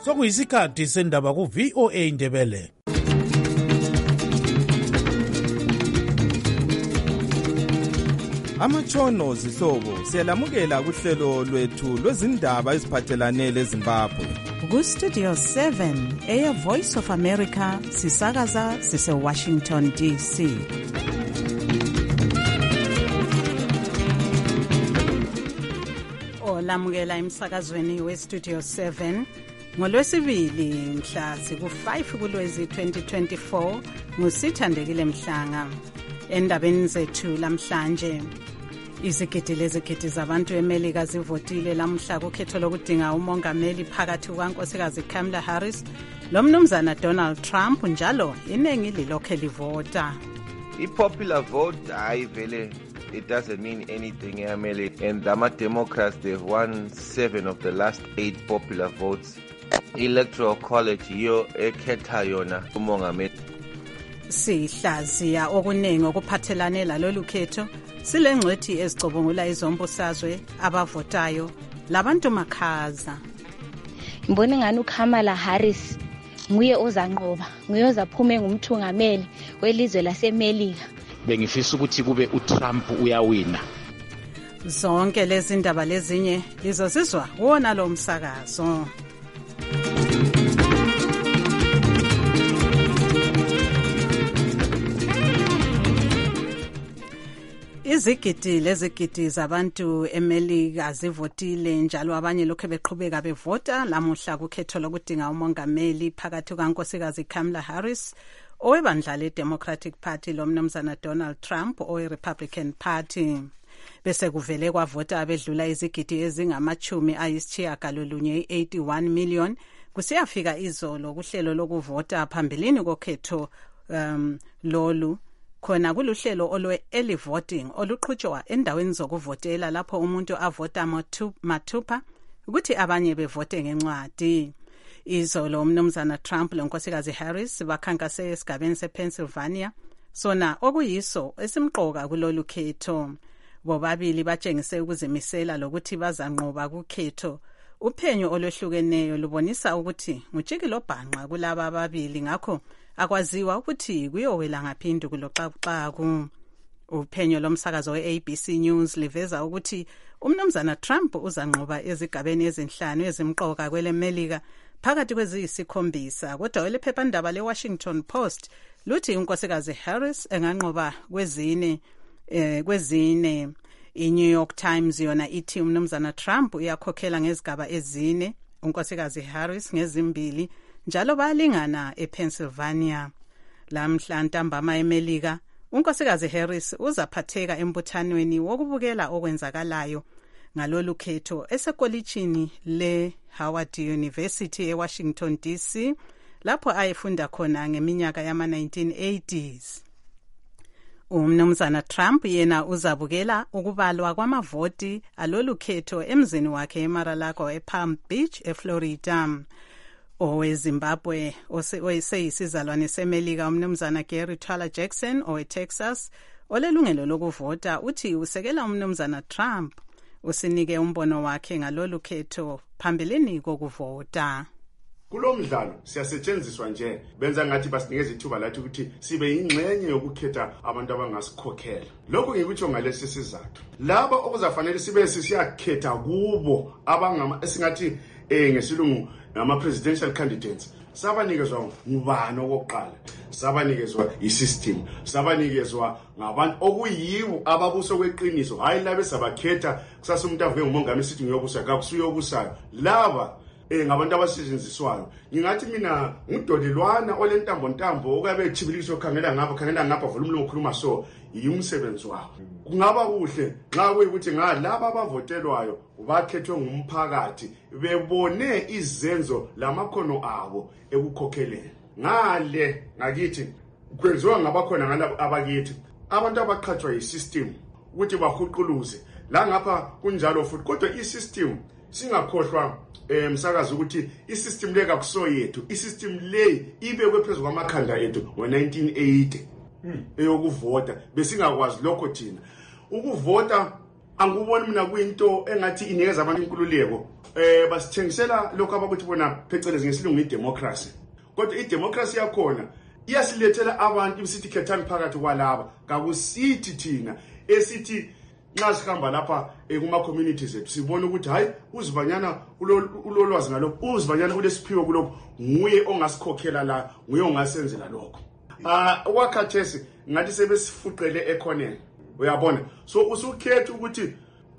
Sokuyisikhathi sendaba ku VOA Indebele. Amatshono zihlobo siyalamukela kuhlelo lwethu lwezindaba eziphathelane leZimbabwe. Ku Studio 7 Air Voice of America sisakaza sise Washington DC. Olamukela emsakazweni we Studio 7 ngolwesibili mhla ku-5 kuLwezi 2024 nguSithandekile Mhlanga. Endabeni zethu lamhlanje, izigidi zabantu eMelika zivotile lamhla kukhetho lokudinga umongameli phakathi kukaNkosikazi Kamala Harris lomnumzana Donald Trump, njalo iningi lilokhe livota. I-popular vote, vele, it doesn't mean anything, and the Democrats, they've won 7 of the last 8 popular votes. Electoral College yiyo ekhetha yona umongameli. Sihlaziya okuningi okuphathelane lalolu khetho, silengcwethi ezicubungula izombusazwe abavotayo labantu makhaza. Ngibona ngani uKamala Harris nguye ozanqoba, nguye ozaphume ngumthungameli welizwe laseMelika. Bengifisa ukuthi kube uTrump uyawina. Zonke lezi ndaba lezinye lizozizwa wona lo msakazo. Izigidi zabantu eMelika zivotile, njalo abanye lokho beqhubeka bevota lamuhla kukhetho lokudinga umongameli phakathi kukaNkosikazi Kamala Harris owebandla leDemocratic Party lomnumzana Donald Trump oweRepublican Party. Bese kuvele kwavota abedlula izigidi ezingama-81 million kusiyafika izolo kuhlelo lokuvota phambilini kokhetho lolu. Khona kuluhlelo olwe-early voting oluqhutshwa endaweni zokuvotela lapho umuntu avota mathupha ukuthi abanye bevote ngencwadi. Izolo umnumzana Trump lonkosikazi Harris bakhankase esigabeni sePennsylvania, sona okuyiso esimqoka kulolu khetho. Bobabili batshengise ukuzimisela lokuthi bazanqoba kukhetho. Uphenyo olwehlukeneyo lubonisa ukuthi ngutshikilo bhanqa kulaba ababili, ngakho akwaziwa ukuthi kuyowela ngaphindu kuloxaxaku. Uphenyo lomsakazo we-ABC News liveza ukuthi umnumzana Trump uzanqoba ezigabeni ezinhlanu ezimqoka kweleMelika phakathi kweziyisikhombisa, kodwa welephephandaba leWashington Post luthi unkosikazi Harris enganqoba kwezine. I-New York Times yona ithi umnumzana Trump uyakhokhela ngezigaba ezine, unkosikazi Harris ngezimbili, njalo bayalingana ePennsylvania. Lamhla ntambama eMelika, unkosikazi Harris uzaphatheka embuthanweni wokubukela okwenzakalayo ngalolu khetho esekolitshini le-Howard University eWashington DC, lapho ayefunda khona ngeminyaka yama-1980s. Umnumzana Trump yena uzabukela ukubalwa kwamavoti alolu khetho emzini wakhe eMar-a-Lago ePalm Beach eFlorida. OweZimbabwe oseyisizalwane seMelika umnumzana Gary Twala Jackson oweTexas olelungelo lokuvota uthi usekela umnumzana Trump, usinike umbono wakhe ngalolu khetho phambilini kokuvota. Kulomdlalo siyasetshenziswa nje benza ngathi basinikeza ithuba lathi ukuthi sibe ingxenye yokukhetha abantu abangasikhokhela. Lokho ngikutsho ngalesi sizathu, laba okuzafanele sibe siyakhetha kubo esingathi ngesilungu nama-presidential candidates, sabanikezwa ngubani okokuqala, sabanikezwa i-system, sabanikezwa ngabantu okuyiwo ababuso kweqiniso, hayi laba esabakhetha kusasa umuntu avuke ngumongameli sithi ngiyobusa kakusuyobusayo. Laba ngabantu abasetshenziswayo. Ngingathi mina ngudolilwana olentambo okabe etshibiliso khangela ngapha vula umlomo ukhuluma so yumsebenzi wabo. Kungaba kuhle nxa kuyikuthi laba abavotelwayo bakhethwe ngumphakathi bebone izenzo lamakhono abo ekukhokheleni. Ngale ngakithi kwenziwa ngabakhona ngalabo abakithi abantu abaqhathwa yi-system ukuthi bahuquluze la ngapha kunjalo futhi, kodwa i-system singakhohlwa msakazi ukuthi i-system le kakuso yethu, i-system le ibekwe phezulu kwamakhanda ethu ngo-1980 eyokuvota. Besingakwazi lokho thina ukuvota. Anguboni mina kuyinto engathi inikeza abantu inkululeko basithengisela lokho abakuthi bona phecelezi ngesilungu idemocracy. Kodwa idemocracy yakhona iyasilethela abantu ibisithi khethani phakathi kwalaba kakusithi thina esithi nxa sihamba lapha kuma communities ethu sibona ukuthi hayi uzibanyana ulolwazi ngalokho uzibanyana kulesiphiwo kulokho nguye ongasikhokhela la nguye ongasenzela lokho wakhathesi ngathi sebesifuqele ekhoneni uyabona so usukhetha ukuthi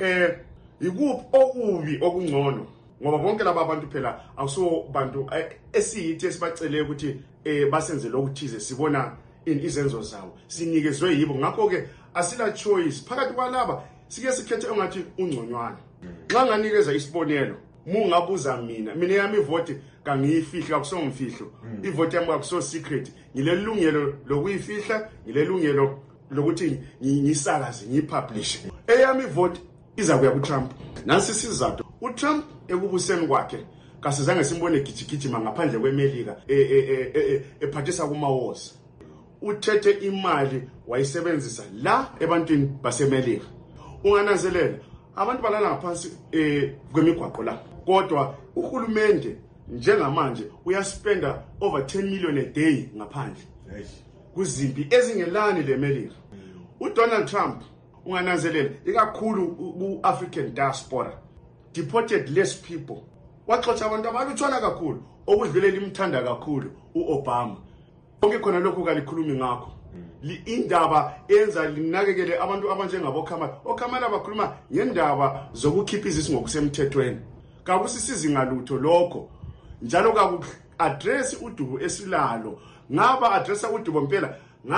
ikuphi okubi okungcono ngoba bonke laba abantu phela akuso bantu esiyithi esibacele ukuthi basenze lokuthize sibona izenzo zawo sinikezwe yibo ngakho ke asila choice phakathi kwalaba sike sikhethe ongathi ungconywana xa nganikeza isibonelo mungabuza mina yami ivote kangiyifihla akusongifihlo ivote yami akuso secret ngilelungelo lokuyifihla ngilelungelo lokuthi ngisakaze ngipublish eyami ivote iza kuya kuTrump nansi sizathu uTrump ekubuseni kwakhe kasizange simbone gijigijima ngaphandle kweMelika ephathisa kuma wars uthethe imali wayisebenzisa la ebantwini baseMelika ungananzelela abantu balala ngaphansi kwemigwaqo la kodwa uhulumende njengamanje uyaspenda over 10 million a day ngaphandle kuzimpi ezingelani leMelika uDonald Trump ungananzelela ikakhulu ku-African diaspora deported less people waxoxa abantu abalutshwana kakhulu okudlulela imthanda kakhulu uObama konke khona lokho kalikhulumi ngakho indaba enza linakekele abantu abanjengabo Kamala bakhuluma ngendaba zokukhipha izisi ngokusemthethweni kakusisizinga lutho lokho njalo address udubo esilalo ngaba addressa udubo mpela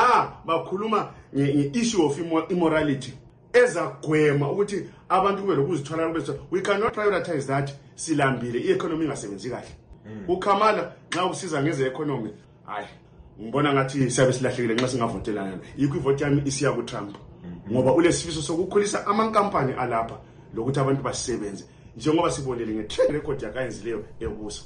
bakhuluma nge-issue of immorality ezagwema ukuthi abantu kube lokuzithwala lokubese we cannot prioritize that silambile i-economy ingasebenzi kahle uKamala nxa usiza ngeze economy hayi ngibona ngathi siyabe silahlekile nxa singavotelana yikho ivote yami isiya kuTrump ngoba ulesifiso sokukhulisa amankampani alapha lokuthi abantu basebenze njengoba sibonele ngetrack record yakayenzileyo ebuso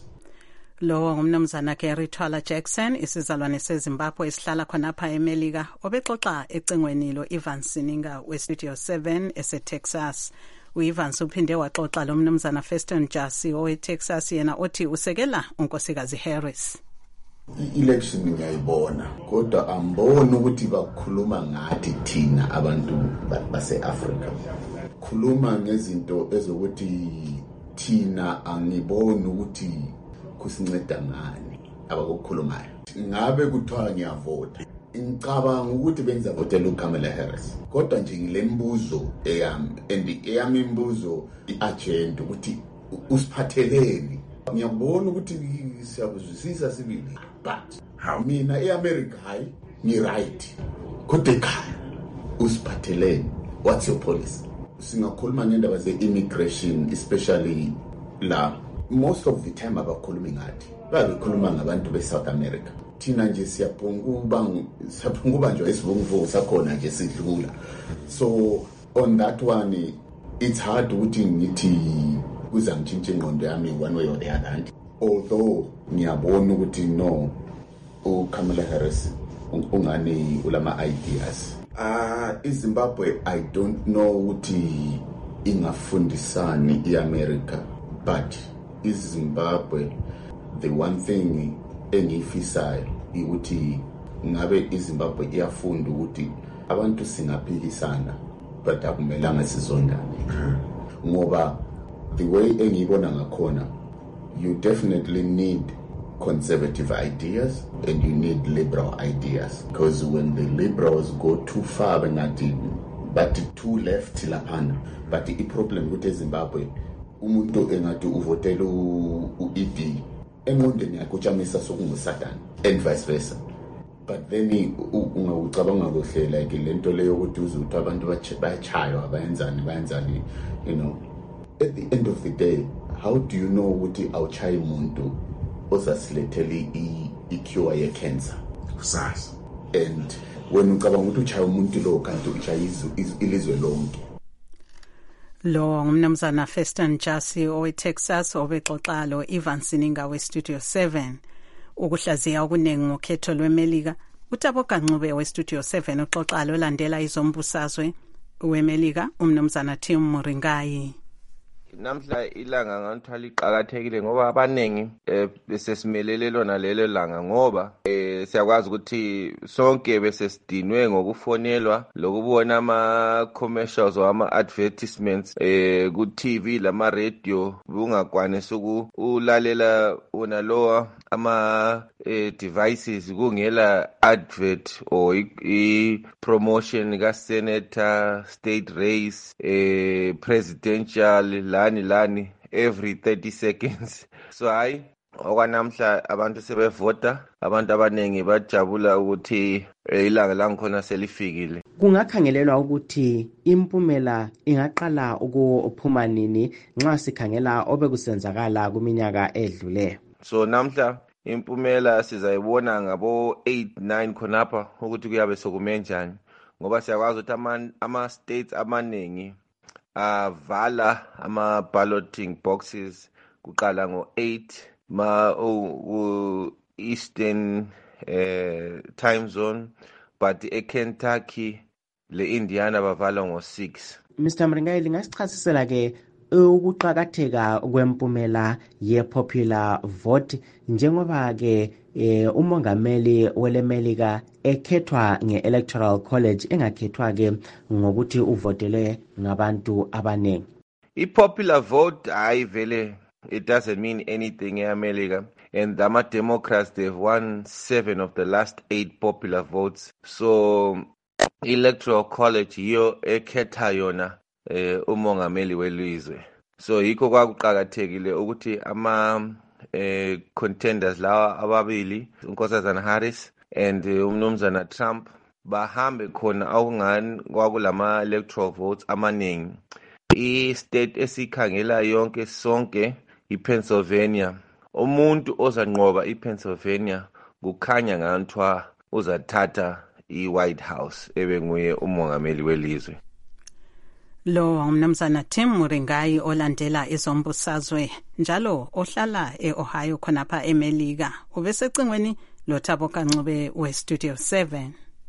Lowo ngumnumzana Gary Twala Jackson isizalwane seZimbabwe esihlala khonapha eMelika obexoxa ecengweni lo Ivan Sininga weStudio 7 eseTexas. uIvans uphinde waxoxa lo mnumzana Feston Jasi oweTexas yena othi usekela unkosikazi Harris. Election ngiyayibona kodwa amboni ukuthi bakhuluma ngathi thina abantu base-Africa khuluma ngezinto ezokuthi thina angiboni ukuthi kusinceda ngani abakukhulumayo ngabe kuthiwa ngiyavota ngicabanga ukuthi benza votela uKamala Harris kodwa nje ngilembuzo eyami imbuzo iagenda ukuthi usiphatheleni ngiyabona ukuthi siyakuzwisisa sibili but mina eAmerica hayi ni right kodwa ekhaya usiphatheleni what's your policy singakhuluma ngendaba ze-immigration especially la most of the time abakhulumi ngathi bakhuluma ngabantu beSouth America thina nje siyaphunguba nje isivunguvu sakhona nje sidlula so on that one it's hard ukuthi ngithi kuza ngitshintshe ingqondo yami one way or the other although ngiyabona ukuthi no uKamala Harris ungani ulama ideas iZimbabwe I don't know ukuthi ingafundisani iAmerica but iZimbabwe the one thing engifisayo ukuthi ngabe iZimbabwe iyafunda ukuthi abantu singaphilisana but akumelanga sizondane ngoba the way engibona ngakhona you definitely need conservative ideas and you need liberal ideas because when the liberals go too far but too left laphana but the problem with Zimbabwe umuntu engathi uvotela uED engqondweni yakhe utshamisa sokungusatani and vice versa but then ungawucabanga kuhle like lento leyo ukuthi uzuthi abantu bayachaywa bayenzani you know at the end of the day how do you know ukuthi awuchayi umuntu ozasilethele i-cure ye-cancer kusasa and when ucabanga ukuthi uchaya umuntu lo kanti uchaya ilizwe lonke Lo ngumnumzana Feston Jasi oweTexas obexoxa lo Ivan Sininga weStudio 7 ukuhlaziya okunengi ngokhetho lweMelika uTabo Gancube weStudio 7 uxoxa lo landela izombusazwe weMelika umnumzana Tim Muringayi namhla ilanga ngithwala iqhakathekile ngoba abanengi besesimelele lona lelo langa ngoba siyakwazi ukuthi sonke besesidinwe ngokufonelwa lokubona ama commercials or ama advertisements ku TV lama radio ungakwanisa ukulalela una lowa ama devices kungela advert or promotion ka senator, state race, presidential lani every 30 seconds. So okwanamhla abantu sebevota, abantu abanengi bajabula ukuthi ilanga langikhona selifikile. Kungakhangelelwa ukuthi impumela ingaqala ukuphuma nini nxa sikhangela obekusenzakala kuminyaka edlule. So namhla impumela sizayibona ngabo 8-9 khonapha ukuthi kuyabe sokume njani ngoba siyakwazi ukuthi ama states amaningi avala ama balloting boxes kuqala ngo8 eastern time zone, but eKentucky le Indiana bavala ngo6. Mr. Mringayeli, ngasichasisela ke ukuqhakatheka kwempumela ye-popular vote njengoba ke umongameli welemelika ekhethwa nge-electoral college engakhethwa ke ngokuthi uvotele ngabantu abaningi. I-popular vote vele it doesn't mean anything in America, and the Democrats, they've won 7 of the last 8 popular votes. So electoral college yiyo ekhetha yona umongameli welizwe. So yikho kwakuqhakathekile ukuthi ama contenders lawa ababili, uNkosazana Harris and umnumzana Trump, bahambe khona awungani kwakulama electoral votes amaningi. I-state esikhangela yonke sonke iPennsylvania. Umuntu ozanqoba iPennsylvania kukhanya ngantwa uzathatha iWhite House ebenguye umongameli welizwe. Lo umnumzana Tim Muringayi olandela izombusazwe njalo ohlala eOhio khonapha eMelika. Ubesecingweni lo Thabo Kancube weStudio 7.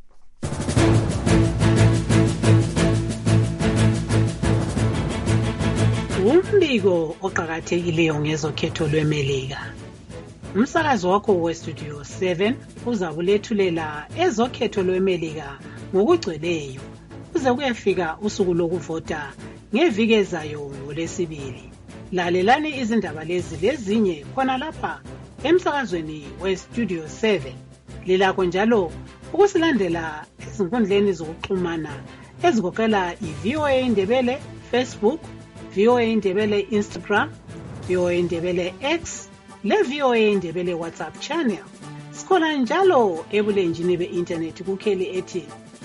Umbiko oqhakathekileyo ngezokhetho lweMelika. Umsakazo wakho weStudio 7 uzakulethulela ezokhetho lweMelika ngokugcweleyo. Kuze kuyefika usuku lokuvota ngeviki ezayo ngoLwesibili. Lalelani izindaba lezi lezinye khona lapha emsakazweni weStudio 7. Lilakho njalo ukusilandela ezinkundleni zokuxhumana ezigoqela iVOA Indebele Facebook, VOA Indebele Instagram, VOA Indebele X, le VOA Indebele WhatsApp channel. Sikhona njalo ebulenjini be-internet kukheli ethi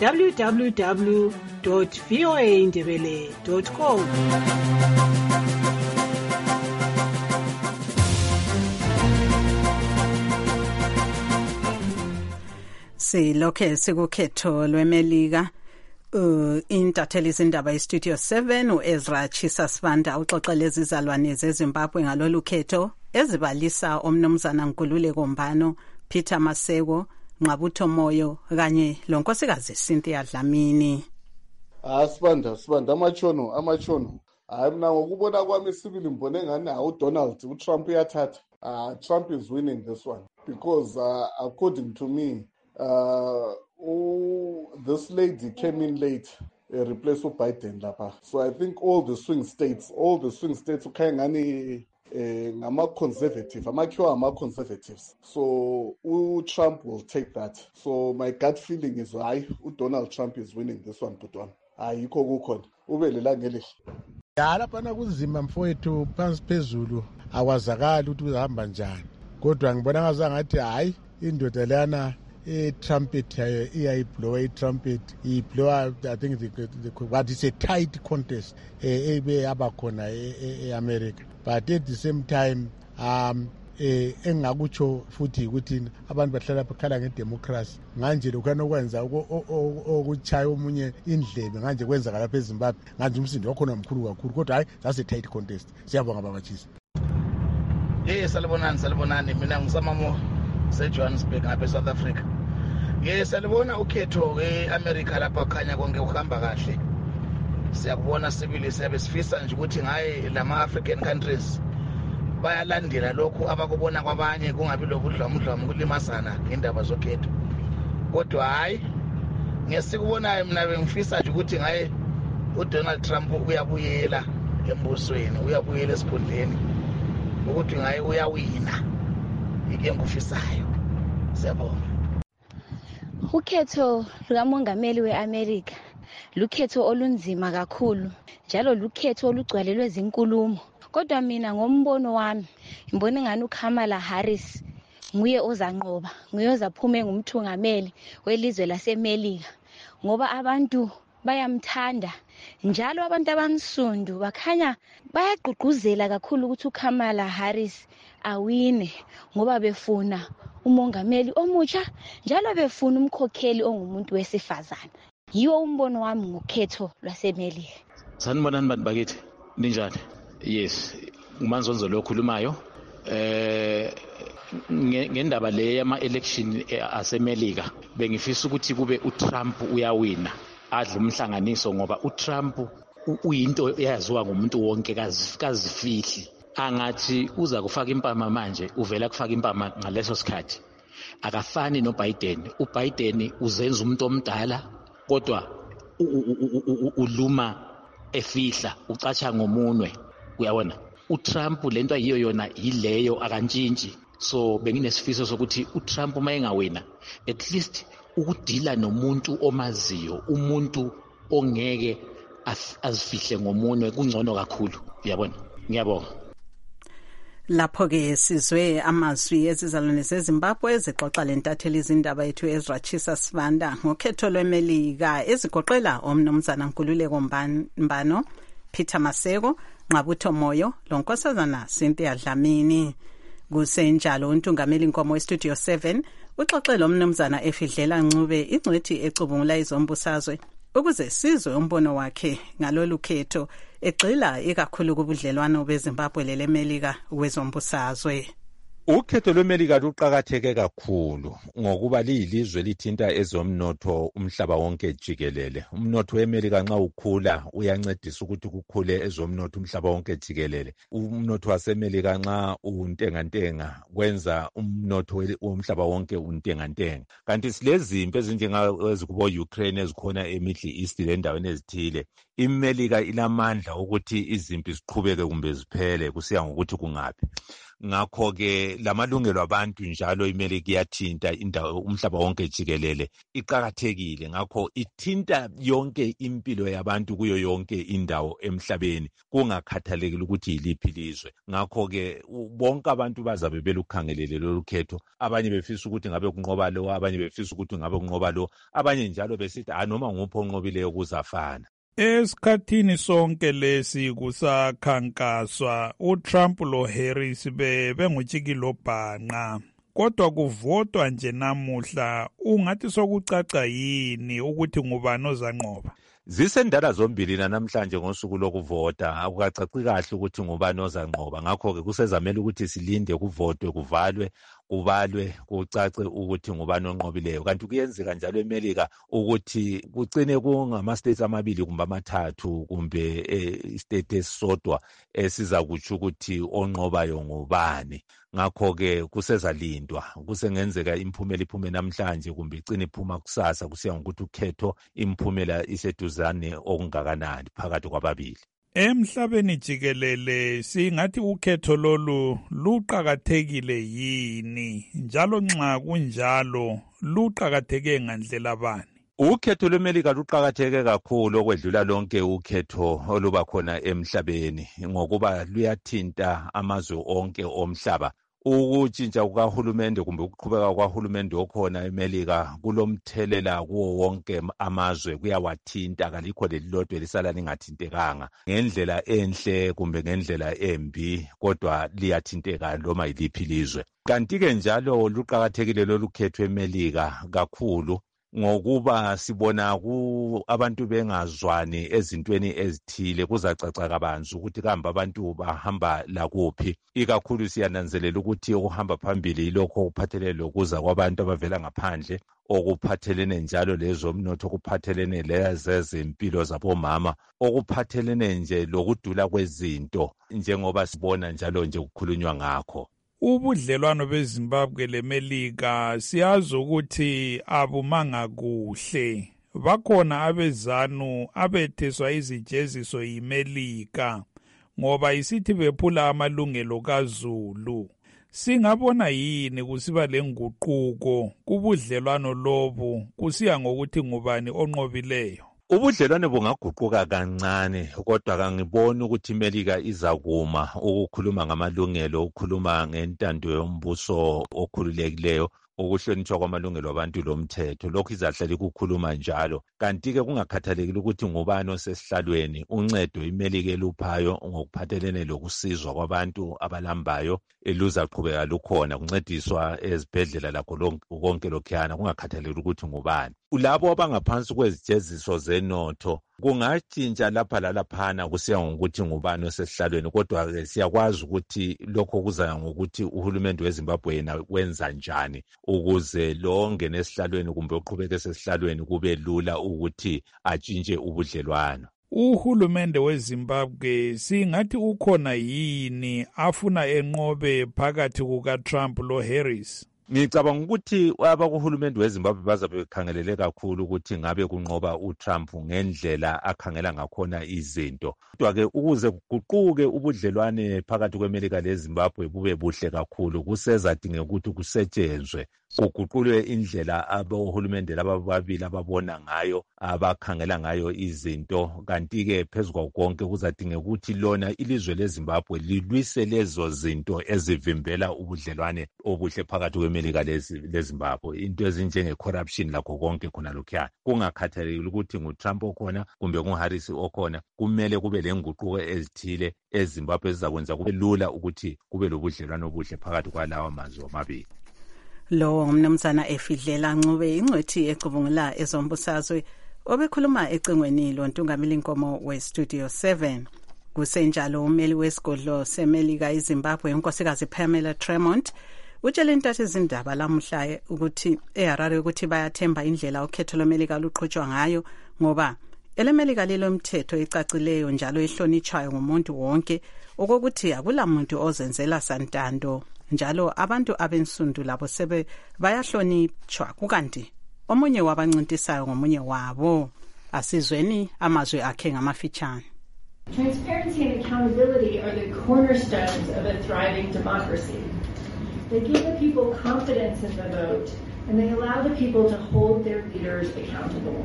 www.voaindebele.com. Silokhe sikukhetho lweMelika. Intatheli izindaba yeStudio 7 uEzra Chisasibanda uxoxela izizalwane zeZimbabwe ngalolu khetho ezibalisa omnumzana Nkululeko Mbano, Peter Maseko, Nqabutho Moyo kanye lonkosikazi Cynthia Dlamini. Sibanda amachono hayi mina ngokubona kwami sibili mbone ngani uDonald uTrump uyathatha. Trump is winning this one because according to me this lady came in late, replaced Biden lapha. So I think all the swing states ukhangani ngama-conservative, amakhiwa ama-conservatives. So Trump will take that. So my gut feeling is Donald Trump is winning this one, but yikho kukhona ube lelangelihle. Laphana kunzima mfowethu phansi phezulu awazakali ukuthi uzahamba njani. Kodwa ngibona ngazathi hayi indoda lana trumpet iyayiblowa trumpet iblowa. I think but it's a tight contest ebe abakhona eAmerica, but at the same time engakutsho futhi ukuthi abantu bahlala bakhala ngedemocracy nganje lokho okwenza okuchaya omunye indlebe nganje kwenza lapha eZimbabwe nganje umsindo wakhona mkhulu kakhulu, kodwa hayi that's a tight contest. Siyabonga babachisa. Salibonani mina ngisamamo seJohannesburg ngapha eSouth Africa. Salibona ukhetho eAmerica lapha khanya konke uhamba kahle. siyakubona sibili siyabe sifisa nje ukuthi ngaye lama-African countries bayalandela lokhu abakubona kwabanye kungabi lobudlwamudlwamu kulimazana ngendaba zokhetho. Kodwa hayi ngesikubonayo mina bengifisa nje ukuthi ngaye uDonald Trump uyabuyela embusweni, uyabuyela esikhundleni ukuthi ngaye uyawina. Ike engikufisayo. Siyabonga. Ukhetho lukamongameli weAmerica lukhetho olunzima kakhulu, njalo lukhetho olugcwalelwe izinkulumo. Kodwa mina ngombono wami ngibona ngani uKamala Harris nguye ozanqoba, nguye ozaphuma engumthungameli welizwe laseMelika, ngoba abantu bayamthanda, njalo abantu abansundu bakhanya bayagqugquzela kakhulu ukuthi uKamala Harris awine, ngoba befuna umongameli omutsha, njalo befuna umkhokheli ongumuntu wesifazana. Yiwo umbono wami ngokhetho lwaseMelika. Sanibonani bantu bakithi, ninjani? Yes, uManzonzo lo khulumayo ngendaba le yama-election aseMelika. Bengifisa ukuthi kube uTrump uyawina, adle umhlanganiso, ngoba uTrump uyinto eyaziwa ngumuntu wonke, kazifihli. Angathi uza kufaka impama manje, uvela kufaka impama ngaleso sikhathi. Akafani noBiden. uBiden uzenza umuntu omdala, kodwa uluma efihla, ucatsha ngomunwe. Uyabona, uTrump lento ayiyo yona yileyo, akantshintshi. So benginesifiso sokuthi uTrump uma engawina, at least ukudila nomuntu omaziyo, umuntu ongeke azifihle ngomunwe, kungcono kakhulu. Uyabona, ngiyabonga. Lapho-ke sizwe amazwi ezizalwane zeZimbabwe ezixoxa lentatheli izindaba yethu Ezra Chisa Sibanda ngokhetho lweMelika, ezigoqela omnumzana Nkululeko Mbano, Peter Maseko, Nqabutho Moyo, lonkosazana Cynthia Dlamini. Kusenjalo untungameli Nkomo weStudio 7 uxoxela omnumzana Efidlela Ncube, ingcwethi ecubungula izombusazwe, ukuze sizwe umbono wakhe ngalolu khetho, egxila ikakhulu kubudlelwano beZimbabwe leMelika wezombusazwe. Ukhetho lweMelika luqakatheke kakhulu ngokuba liyilizwe lithinta ezomnotho umhlaba wonke jikelele. Umnotho weMelika nxa ukhula uyancedisa ukuthi kukhule ezomnotho umhlaba wonke jikelele. Umnotho waseMelika nxa untengantenga kwenza umnotho womhlaba wonke untengantenga. Kanti silezimpi ezinjengakubo Ukraine ezikhona eMiddle East lendaweni ezithile, iMelika ilamandla ukuthi izimpi ziqhubeke kumbe ziphele kusiya ngokuthi kungaphi. Ngakho-ke lamalungelo abantu njalo iMelika iyathinta indawo umhlaba wonke jikelele, iqakathekile. Ngakho ithinta yonke impilo yabantu kuyo yonke indawo emhlabeni, kungakhathalekile ukuthi yiliphi ilizwe. Ngakho-ke bonke abantu bazabe belukhangelele lolu khetho, abanye befisa ukuthi ngabe kunqoba lo, abanye befisa ukuthi ngabe kunqoba lo, abanye njalo besithi noma nguphi onqobileyo kuzafana. Esikhathini sonke lesi kusakhankaswa uTrump loHarris bengutshikilo bhanqa, kodwa kuvotwa nje namuhla, ungathi sokucaca yini ukuthi ngubani ozanqoba? Zisendala zombili namhlanje ngosuku lokuvota, akukacaci kahle ukuthi ngubani ozanqoba. Ngakho-ke kusezamele ukuthi silinde kuvotwe, kubalwe, kucace ukuthi ngubani onqobileyo. Kanti kuyenzeka njalo eMelika ukuthi kugcine kungama-states amabili kumbe amathathu kumbe istate esisodwa esiza kutsho ukuthi onqobayo ngubani. Ngakho-ke kusezalindwa, kusengenzeka imphumela iphume namhlanje kumbe icine iphuma kusasa, kusiya ngokuthi ukhetho imphumela iseduzane okungakanani phakathi kwababili. Emhlabeni jikelele singathi ukhetho lolu luqakathekile yini, njalo nxa kunjalo luqakatheke ngandlela bani? Ukhetho lweMelika luqakatheke kakhulu okwedlula lonke ukhetho oluba khona emhlabeni, ngokuba luyathinta amazwe onke omhlaba. Ukutshintsha kukahulumende kumbe ukuqhubeka kwahulumende okhona eMelika kulomthelela kuwo wonke amazwe, kuyawathinta, kalikho lelilodwa elisala lingathintekanga ngendlela enhle kumbe ngendlela embi, kodwa liyathinteka noma yiliphi ilizwe. Kanti-ke njalo luqakathekile lolu khetho eMelika kakhulu ngokuba sibona abantu bengazwani ezintweni ezithile kuzacaca kabanzi ukuthi kambe abantu bahamba lakuphi. Ikakhulu siyananzelela ukuthi ukuhamba phambili yilokho okuphathelene lokuza kwabantu abavela ngaphandle, okuphathelene njalo lezomnotho, okuphathelene lezempilo zabomama, okuphathelene nje lokudula kwezinto njengoba sibona njalo nje kukhulunywa ngakho. Ubudlelwano beZimbabwe leMelika siyazi ukuthi abumanga kuhle. Bakhona abezanu abetheswa izijeziso yiMelika ngoba isithi bephula amalungelo kaZulu. Singabona yini kusiba lenguquko kubudlelwano lobu kusiya ngokuthi ngubani onqobileyo? Ubudlelwane bungaguquka kancane kodwa kangiboni ukuthi iMelika izakuma ukukhuluma ngamalungelo, ukukhuluma ngentando yombuso okhululekileyo, ukuhlonitshwa kwamalungelo abantu lomthetho. Lokhu izahlala ikukhuluma njalo. Kanti-ke kungakhathalekile ukuthi ngubani osesihlalweni, uncedo iMelika eluphayo ngokuphathelene lokusizwa kwabantu abalambayo eluzaqhubeka lukhona, kuncediswa ezibhedlela lakho konke lokhuyana, kungakhathalekile ukuthi ngubani. Labo abangaphansi kwezijeziso zenotho kungatshintsha lapha lalaphana kusiya ngokuthi ngubani osesihlalweni, kodwa siyakwazi ukuthi lokho kuza ngokuthi uhulumende weZimbabwe yena wenza njani ukuze lo ongene esihlalweni kumbe oqhubeka esesihlalweni kube lula ukuthi atshintshe ubudlelwano. Uhulumende weZimbabwe singathi ukhona yini afuna enqobe phakathi kukaTrump loHarris? Ngicabanga ukuthi abakuhulumende weZimbabwe bazabe bekhangelele kakhulu ukuthi ngabe kunqoba uTrump ngendlela akhangela ngakhona izinto. Kodwa-ke ukuze kuguquke ubudlelwane phakathi kweMelika leZimbabwe bube buhle kakhulu, kusezadingeka ukuthi kusetshenzwe, kuguqulwe indlela abohulumende laba babili ababona ngayo, abakhangela ngayo izinto. Kanti-ke phezu kwakho konke kuzadingeka ukuthi lona ilizwe leZimbabwe lilwise lezo zinto ezivimbela ubudlelwane obuhle phakathi kweMelika leZimbabwe, into ezinjenge-corruption lakho konke khona lokhuyana. Kungakhathalekile ukuthi nguTrump okhona kumbe nguHarris okhona, kumele kube lenguquko ezithile eZimbabwe ezizakwenza kube lula ukuthi kube lobudlelwane obuhle phakathi kwalawa mazwe omabili. Lo ngumnumzana Efidlela Ncube, ingcwethi ecubungula ezombusazwe, obekhuluma ecingweni loNtungameli Nkomo we-Studio 7. Kusenjalo umeli wesigodlo seMelika iZimbabwe unkosikazi Pamela Tremont utshele intathe izindaba lamuhla ukuthi eHarare ukuthi bayathemba indlela ukhetho lweMelika luqhutshwa ngayo ngoba eleMelika lelomthetho ecacileyo njalo ehlonitshwayo ngumuntu wonke, okokuthi akulamuntu ozenzela santando, njalo abantu abensundu labo sebe bayahlonitshwa, kukanti omunye wabancintisayo ngomunye wabo. Asizweni amazwi akhe ngamafitshane. Transparency and accountability are the cornerstones of a thriving democracy. They give the people confidence in the vote, and they allow the people to hold their leaders accountable.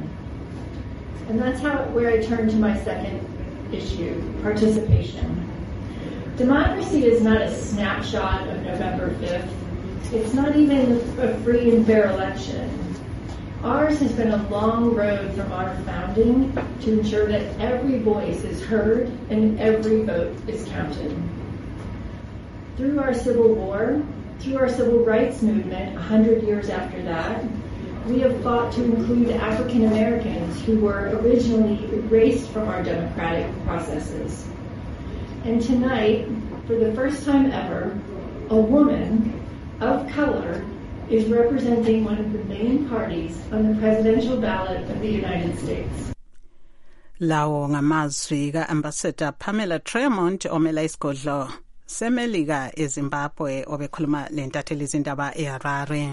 And that's where I turn to my second issue, participation. Democracy is not a snapshot of November 5th. It's not even a free and fair election. Ours has been a long road from our founding to ensure that every voice is heard and every vote is counted. Through our Civil War, through our Civil Rights Movement 100 years after that, we have fought to include African Americans who were originally erased from our democratic processes. And tonight, for the first time ever, a woman of color is representing one of the main parties on the presidential ballot of the United States. Lawo ngamazwi ka-Ambassador Pamela Tremont omela isigodlo seMelika eZimbabwe obekhuluma lentatheli izindaba eHarare.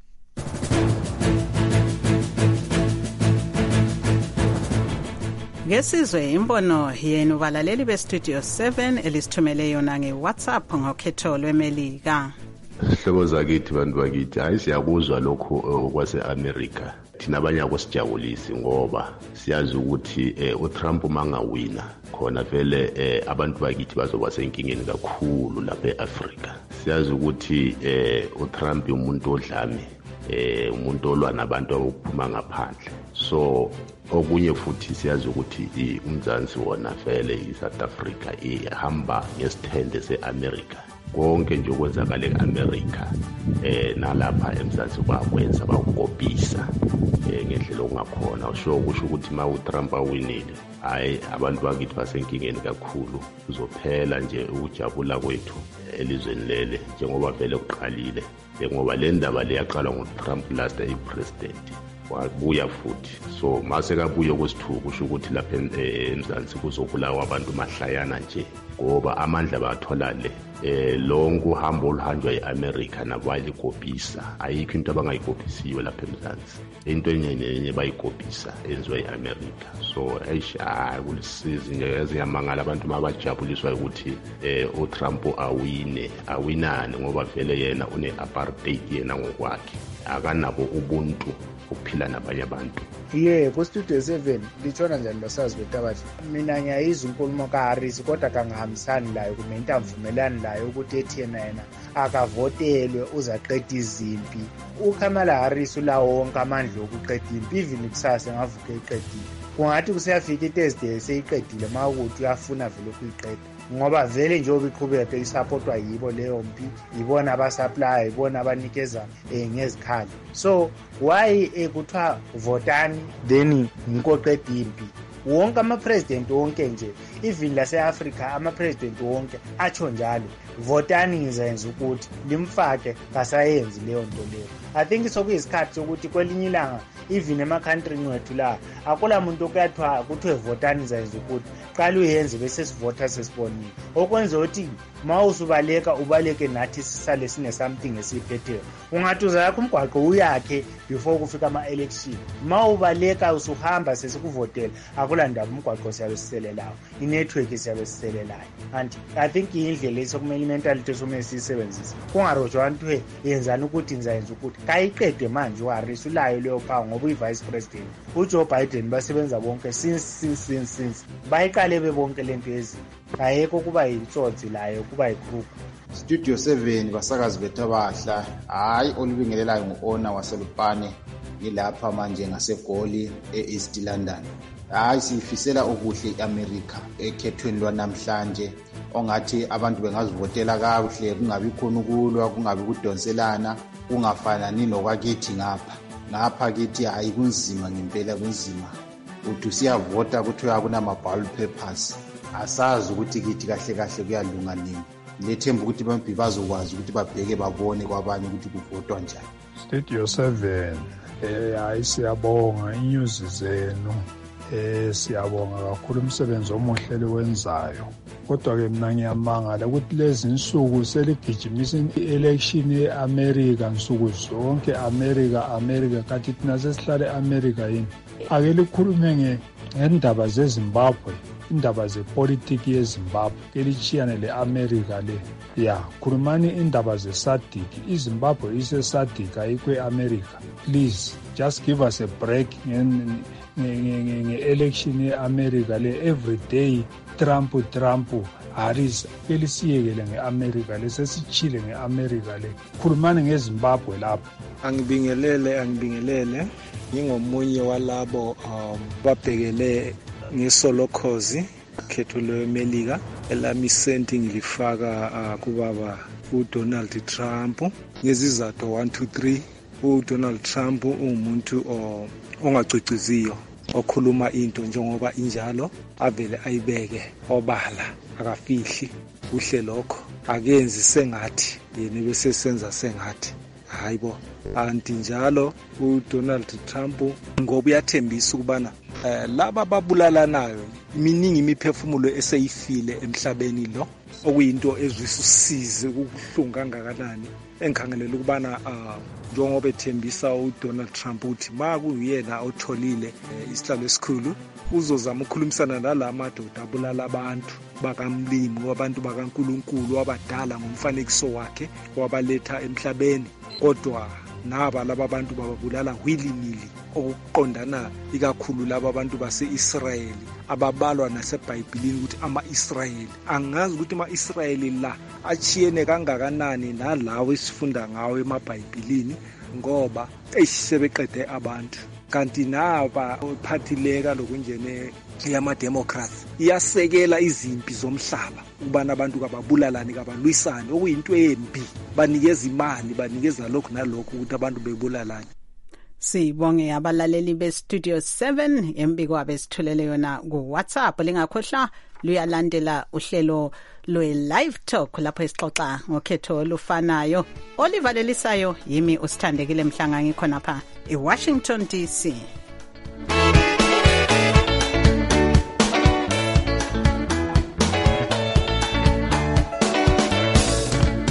Ngesizwe imbono yenu balaleli beStudio 7 elisithumele yona ngeWhatsApp ngokhetho lweMelika. Hlobo zakithi bantu bakithi, hayi siyakuzwa lokho kwase-America. Thina abanye akusijabulisi ngoba siyazi ukuthi uTrump mangawina khona vele abantu bakithi bazoba senkingeni kakhulu lapha eAfrika. Siyazi ukuthi uTrump umuntu odlame, umuntu olwa nabantu abaphuma ngaphandle. So okunye futhi siyazi ukuthi uMzansi wona vele iSouth Africa ihamba ngesithende seAmerica. konke nje okwenzakala e-America nalapha eMzansi bakwenza bakukopisa ngendlela okungakhona usho kusho ukuthi ma uTrump awinile hayi abantu bakithi basenkingeni kakhulu kuzophela nje ukujabula kwethu elizweni lele njengoba vele kuqalile ngoba le ndaba leyaqala ngoTrump last president wabuya futhi so mase kabuye kwesithuku kusho ukuthi lapha eMzansi kuzobulawa abantu mahlayana nje ngoba amandla bathola le lonke uhambo oluhanjwa eAmerica nabalikopisa ayikho into abangayikopisiyo lapha eMzansi into enye bayikopisa enziwa eAmerica so kulisizi nje yaziyamangala abantu mabajabuliswa ukuthi uTrump awinane ngoba vele yena une-apartheid yena ngokwakhe akanabo ubuntu ukuphila nabanye abantu. Ku-Studio 7 litshona njani losazi betabathi mina ngiyayizwa inkulumo kaHarris kodwa kangihambisani layo kumenta mvumelani layo ukuthi ethi yena akavotelwe uzaqeda izimpi. uKamala Harris ulawo wonke amandla okuqeda impi even kusasa engavuka eqedile. Kungathi kuseyafika iThursday seyiqedile ma ukuthi uyafuna vele ukuyiqeda ngoba vele njengoba iqhubeka isupportwa yibo leyo mpi ibona abasupply ibona abanikeza ngezikhali so why kuthiwa votani then nkoqeda impi wonke ama-president wonke nje even lase-Africa ama-president wonke atsho njalo votani ngizayenza ukuthi limfake kasayenzi leyo nto leyo. I think sokuyisikhathi sokuthi kwelinye ilanga even emakhantrini wethu la akula muntu kuthiwe votani ngizayenza ukuthi qala uyenze bese sivota sesibonile okwenza ukuthi ma ubaleke nathi sisale sine-something esiyiphetheyo ungathi uzayakho umgwaqo uyakhe before kufika ama-election ma ubaleka usuhamba sesikuvotela akula ndaba umgwaqo siyabe siselelayo inetwork siyabe siselelayo and I think indlela esokumele imentality esomele siyisebenzise kungarojwa abantu yenzani ukuthi nizayenza ukuthi kayiqedwe manje uHarris ulayo leyo power ngoba uyi-vice president uJoe Biden basebenza bonke since bayiqale bebonke lento ezinto ayekho kuba yintsotsi layo kuba yigroup. Studio 7 basakazi bethu abahla hayi olubingelelayo ngu-owner waselupane ngilapha manje ngaseGoli e-East London. Hayi sifisela okuhle i-America ekhethweni lwanamhlanje ongathi abantu bengazivotela kakuhle kungabi khona ukulwa kungabi kudonselana kungafanani lokwakithi ngapha kithi hayi kunzima ngempela kunzima uthi siyavota kuthiwa kunama-ballot papers asazi ukuthi kithi kahle kahle kuyalunga nini lethemba ukuthi bambi bazokwazi ukuthi babheke babone kwabanye ukuthi kuvotwa njani. Studio 7 hayi siyabonga inews zenu siyabonga kakhulu umsebenzi omuhle liwenzayo kodwa-ke mina ngiyamangala ukuthi lezi nsuku seligijimisa i-election e-America nsuku zonke America kathi thina sesihlale e-America yini ake likhulume ngendaba zeZimbabwe indaba zepolitiki yeZimbabwe kelitshiyane le-America le khulumani indaba ze-SADC iZimbabwe ise-SADC ayikho e-America please just give us a break nge-election ye-America le every day Trump Harris kelisiyekele nge-America le sesichile nge-America le khulumani ngeZimbabwe lapho. Angibingelele ngingomunye walabo babhekele ngesolokhozi khetho lweMelika elami senti ngilifaka kubaba uDonald Trump ngezizathu 1 2 3. uDonald Trump umuntu ongaciciziyo okhuluma into njengoba injalo avele ayibeke obala akafihli kuhle lokho akenzi sengathi yena bese senza sengathi hayibo anti njalo uDonald Trump ngoba uyathembisa ukubana laba babulalanayo iminingi imiphefumulo eseyifile emhlabeni lo okuyinto ezwisa usize ukuhlunga kangakanani engikhangelela ukubana njengoba ethembisa uDonald Trump ukuthi ma kuyena otholile isihlalo esikhulu uzozama ukukhulumisana nala madoda abulala abantu bakamlimi wabantu bakaNkulunkulu abadala ngomfanekiso wakhe wabaletha emhlabeni kodwa naba laba bantu bababulala willy-nilly okuqondana ikakhulu laba abantu base-Israyeli ababalwa naseBhayibhelini ukuthi ama-Israyeli angazi ukuthi ama-Israyeli la achiyene kangakanani nalawo esifunda ngawo emabhayibhelini ngoba sebeqede abantu kanti naba ophathileka lokunjene yama-democrats iyasekela izimpi zomhlaba ukubana abantu kababulalani kabalwisane okuyinto embi banikeza imali banikeza lokhu nalokhu ukuthi abantu bebulalane. Sibonge abalaleli beStudio 7 embiko abesithulele yona ku-WhatsApp lingakhohlwa luyalandela uhlelo lwe-live talk lapho esixoxa ngokhetho olufanayo olivalelisayo yimi usithandekile Mhlanga ngikhona pha eWashington DC.